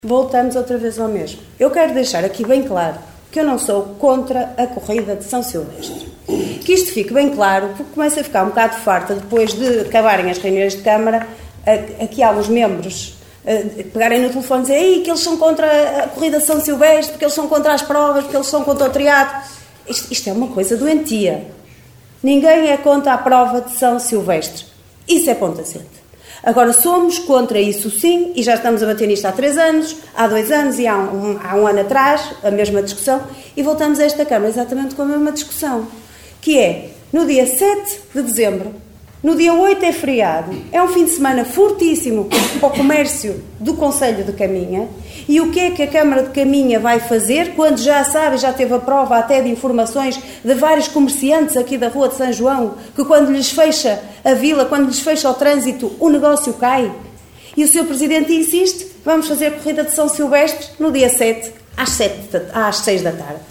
Voltamos outra vez ao mesmo. Eu quero deixar aqui bem claro que eu não sou contra a corrida de São Silvestre. Que isto fique bem claro, porque começa a ficar um bocado farta, depois de acabarem as reuniões de Câmara, aqui há uns membros pegarem no telefone e dizer que eles são contra a corrida de São Silvestre, porque eles são contra as provas, porque eles são contra o triatlo. Isto é uma coisa doentia. Ninguém é contra a prova de São Silvestre. Isso é ponto assente. Agora, somos contra isso sim, e já estamos a bater nisto há 3 anos, há 2 anos e há um ano atrás, a mesma discussão, e voltamos a esta Câmara exatamente com a mesma discussão, que é, no dia 7 de dezembro, no dia 8 é feriado, é um fim de semana fortíssimo para o comércio do Concelho de Caminha, e o que é que a Câmara de Caminha vai fazer quando já sabe, já teve a prova até de informações de vários comerciantes aqui da Rua de São João, que quando lhes fecha a vila, quando lhes fecha o trânsito, o negócio cai? E o Sr. Presidente insiste, vamos fazer a corrida de São Silvestre no dia 7, às 6 da tarde.